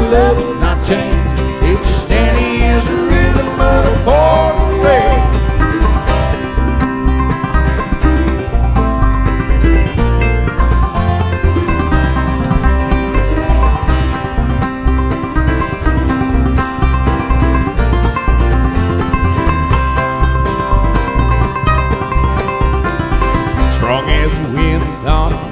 love will not change. It's as steady as the rhythm of a pouring rain. Strong as the wind on a